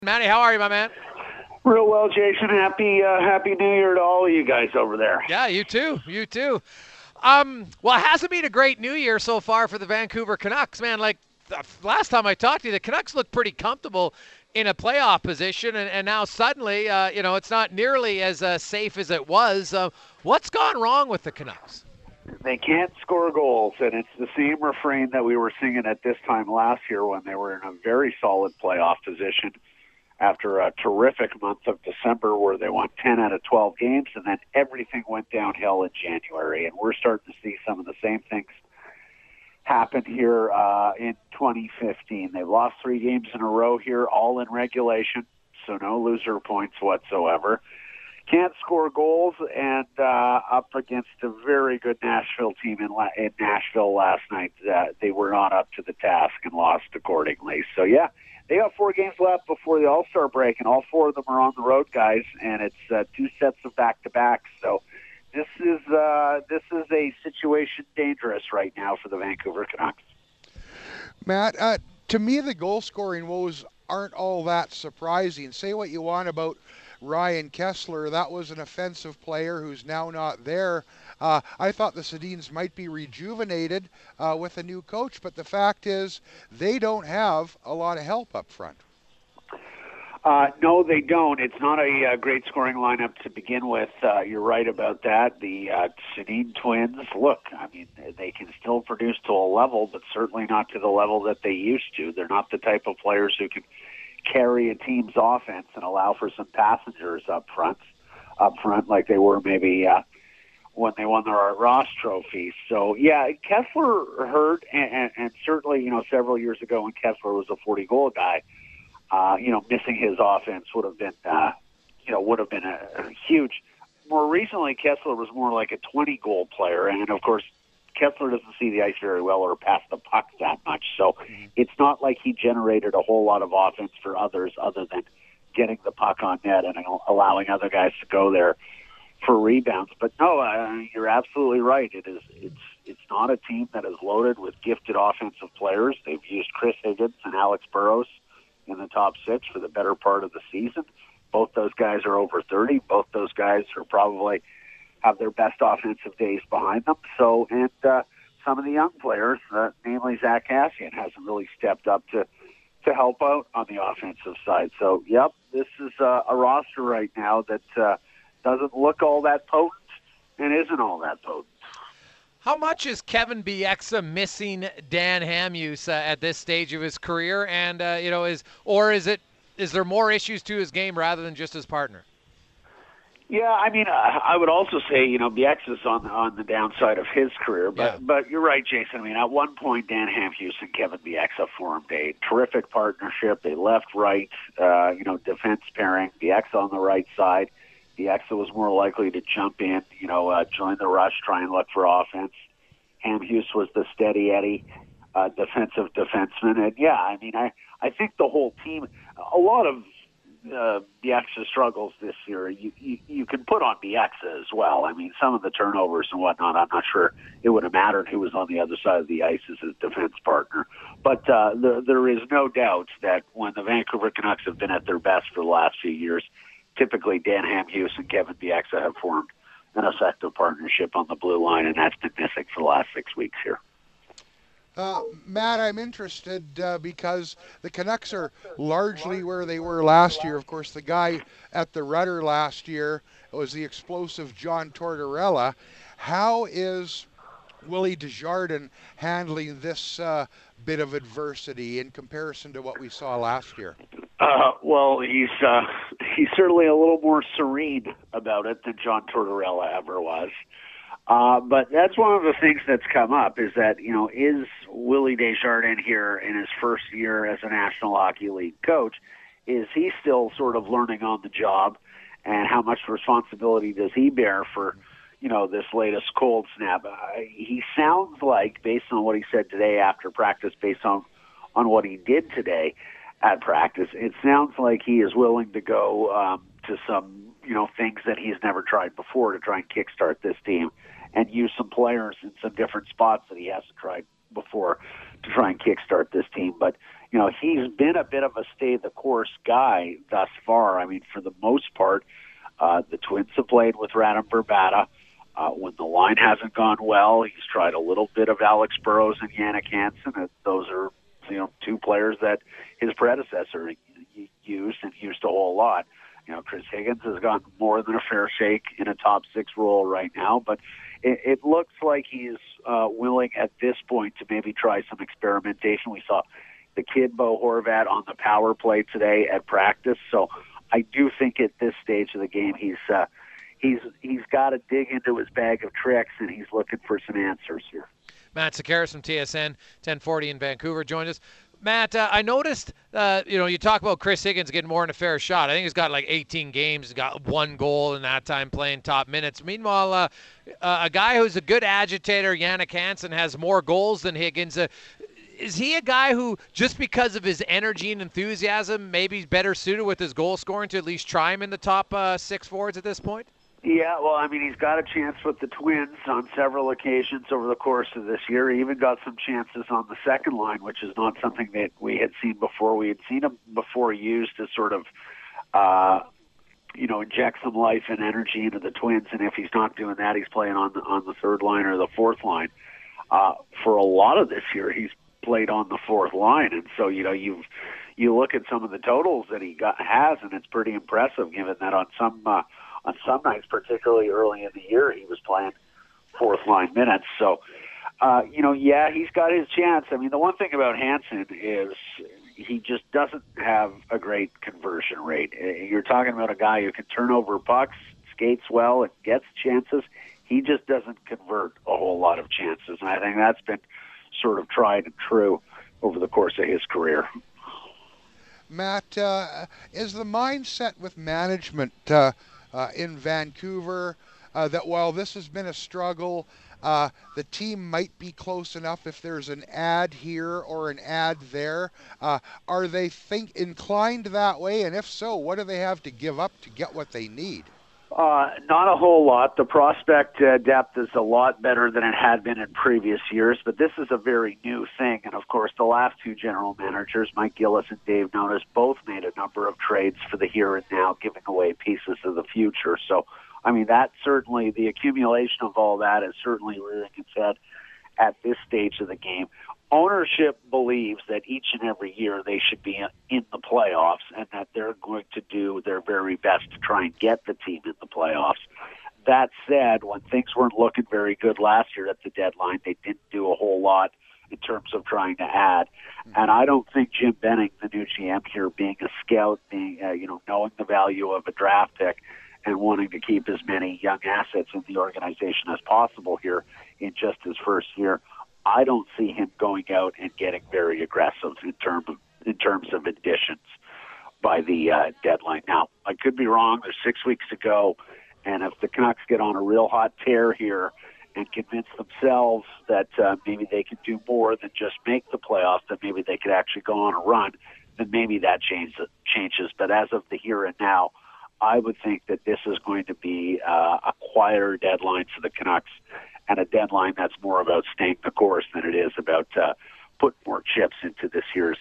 Matty, how are you, my man? Real well, Jason. Happy New Year to all of you guys over there. Yeah, you too. You too. Well, it hasn't been a great New Year so far for the Vancouver Canucks, man. Like last time I talked to you, the Canucks looked pretty comfortable in a playoff position, and now suddenly, it's not nearly as safe as it was. What's gone wrong with the Canucks? They can't score goals, and it's the same refrain that we were singing at this time last year when they were in a very solid playoff position after a terrific month of December where they won 10 out of 12 games, and then everything went downhill in January. And we're starting to see some of the same things happen here in 2015. They've lost 3 games in a row here, all in regulation, so no loser points whatsoever. Can't score goals, and up against a very good Nashville team in Nashville last night. They were not up to the task and lost accordingly. So, yeah, they got 4 games left before the All-Star break, and all 4 of them are on the road, guys, and it's 2 sets of back-to-backs. So this is a situation dangerous right now for the Vancouver Canucks. Matt, to me, the goal-scoring woes aren't all that surprising. Say what you want about Ryan Kesler. That was an offensive player who's now not there. I thought the Sedins might be rejuvenated with a new coach, but the fact is they don't have a lot of help up front. No, they don't. It's not a great scoring lineup to begin with. You're right about that. The Sedin twins, look, I mean, they can still produce to a level, but certainly not to the level that they used to. They're not the type of players who can carry a team's offense and allow for some passengers up front like they were maybe when they won the Art Ross trophy. So, yeah, Kessler hurt, and certainly, several years ago when Kessler was a 40-goal guy, missing his offense would have been a huge. More recently, Kessler was more like a 20-goal player, and of course, Kessler doesn't see the ice very well or pass the puck that much, so it's not like he generated a whole lot of offense for others other than getting the puck on net and allowing other guys to go there for rebounds. But no, you're absolutely right. It's not a team that is loaded with gifted offensive players. They've used Chris Higgins and Alex Burrows in the top 6 for the better part of the season. Both those guys are over 30. Both those guys are probably have their best offensive days behind them. So, and some of the young players, namely Zach Kassian, hasn't really stepped up to help out on the offensive side. So, yep, this is a roster right now that doesn't look all that potent and isn't all that potent. How much is Kevin Bieksa missing Dan Hamhuis at this stage of his career? And is there more issues to his game rather than just his partner? Yeah, I mean, I would also say, Bieksa's on the downside of his career, but you're right, Jason. I mean, at one point, Dan Hamhuis and Kevin Bieksa formed a terrific partnership. They left-right, defense pairing. Bieksa on the right side. Bieksa was more likely to jump in, join the rush, try and look for offense. Hamhuis was the steady Eddie defensive defenseman. And, yeah, I mean, I think the whole team, a lot of Bieksa struggles this year, you can put on Bieksa as well. I mean, some of the turnovers and whatnot, I'm not sure it would have mattered who was on the other side of the ice as his defense partner. But there is no doubt that when the Vancouver Canucks have been at their best for the last few years, typically Dan Hamhuis and Kevin Bieksa have formed an effective partnership on the blue line, and that's been missing for the last 6 weeks here. Matt, I'm interested because the Canucks are largely where they were last year. Of course, the guy at the rudder last year was the explosive John Tortorella. How is Willie Desjardins handling this bit of adversity in comparison to what we saw last year? Well, he's certainly a little more serene about it than John Tortorella ever was. But that's one of the things that's come up is that, is Willie Desjardins here in his first year as a National Hockey League coach, is he still sort of learning on the job, and how much responsibility does he bear for, this latest cold snap? He sounds like, based on what he said today after practice, based on what he did today at practice, it sounds like he is willing to go to some, things that he's never tried before to try and kickstart this team and use some players in some different spots that he hasn't tried before to try and kickstart this team. But he's been a bit of a stay-the-course guy thus far. I mean, for the most part, the Twins have played with Radim Barbata. When the line hasn't gone well, he's tried a little bit of Alex Burrows and Jannik Hansen. Those are, two players that his predecessor used a whole lot. Chris Higgins has gotten more than a fair shake in a top 6 role right now, but it looks like he's willing at this point to maybe try some experimentation. We saw the kid Bo Horvat on the power play today at practice, so I do think at this stage of the game he's got to dig into his bag of tricks, and he's looking for some answers here. Matt Sekeres from TSN 1040 in Vancouver joined us. Matt, I noticed, you talk about Chris Higgins getting more than a fair shot. I think he's got like 18 games, he's got 1 goal in that time playing top minutes. Meanwhile, a guy who's a good agitator, Jannik Hansen, has more goals than Higgins. Is he a guy who, just because of his energy and enthusiasm, maybe he's better suited with his goal scoring to at least try him in the top 6 forwards at this point? Yeah, well, I mean, he's got a chance with the Twins on several occasions over the course of this year. He even got some chances on the second line, which is not something that we had seen before. We had seen him before used to sort of, inject some life and energy into the Twins. And if he's not doing that, he's playing on the third line or the fourth line. For a lot of this year, he's played on the fourth line, and so you look at some of the totals that he has, and it's pretty impressive. Given that on some nights, particularly early in the year, he was playing fourth line minutes. So, he's got his chance. I mean, the one thing about Hansen is he just doesn't have a great conversion rate. You're talking about a guy who can turn over pucks, skates well, and gets chances. He just doesn't convert a whole lot of chances, and I think that's been sort of tried and true over the course of his career. Matt, is the mindset with management in Vancouver that while this has been a struggle, the team might be close enough if there's an ad here or an ad there? Are they inclined that way? And if so, what do they have to give up to get what they need? Not a whole lot. The prospect depth is a lot better than it had been in previous years, but this is a very new thing. And, of course, the last 2 general managers, Mike Gillis and Dave Nonis, both made a number of trades for the here and now, giving away pieces of the future. So, I mean, that certainly, the accumulation of all that is certainly rearing its head at this stage of the game. Ownership believes that each and every year they should be in the playoffs and that they're going to do their very best to try and get the team in the playoffs. That said, when things weren't looking very good last year at the deadline, they didn't do a whole lot in terms of trying to add. And I don't think Jim Benning, the new GM here, being a scout, being knowing the value of a draft pick and wanting to keep as many young assets in the organization as possible here in just his first year, I don't see him going out and getting very aggressive in terms of additions by the deadline. Now, I could be wrong. There's 6 weeks to go, and if the Canucks get on a real hot tear here and convince themselves that maybe they can do more than just make the playoffs, that maybe they could actually go on a run, then maybe that changes. But as of the here and now, I would think that this is going to be a quieter deadline for the Canucks, and a deadline that's more about staying the course than it is about putting more chips into this year's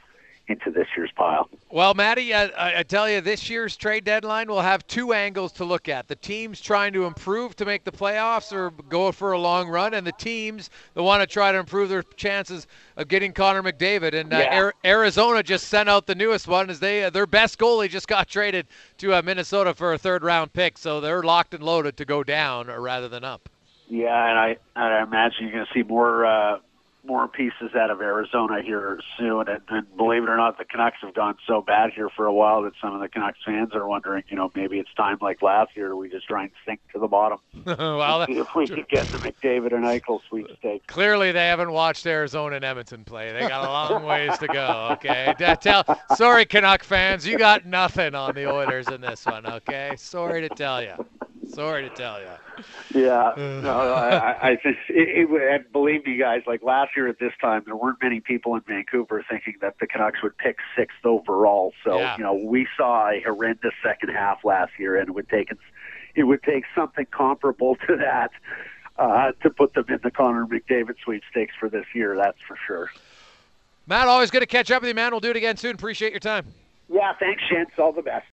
pile. Well, Matty, I tell you, this year's trade deadline will have 2 angles to look at. The teams trying to improve to make the playoffs or go for a long run, and the teams that want to try to improve their chances of getting Connor McDavid. And Arizona just sent out the newest one as their best goalie just got traded to Minnesota for a 3rd-round pick, so they're locked and loaded to go down rather than up. Yeah, and I imagine you're going to see more pieces out of Arizona here soon. And believe it or not, the Canucks have gone so bad here for a while that some of the Canucks fans are wondering, maybe it's time like last year we just try and sink to the bottom. Well, see if we could get the McDavid and Eichel sweepstakes. Clearly they haven't watched Arizona and Edmonton play. They got a long ways to go, okay? Sorry, Canuck fans, you got nothing on the Oilers in this one, okay? Sorry to tell you. Yeah, no, I think and believe me, guys, like last year at this time, there weren't many people in Vancouver thinking that the Canucks would pick 6th overall. So, we saw a horrendous second half last year, and it would take something comparable to that to put them in the Connor McDavid sweepstakes for this year. That's for sure. Matt, always good to catch up with you, man. We'll do it again soon. Appreciate your time. Yeah, thanks, gents. All the best.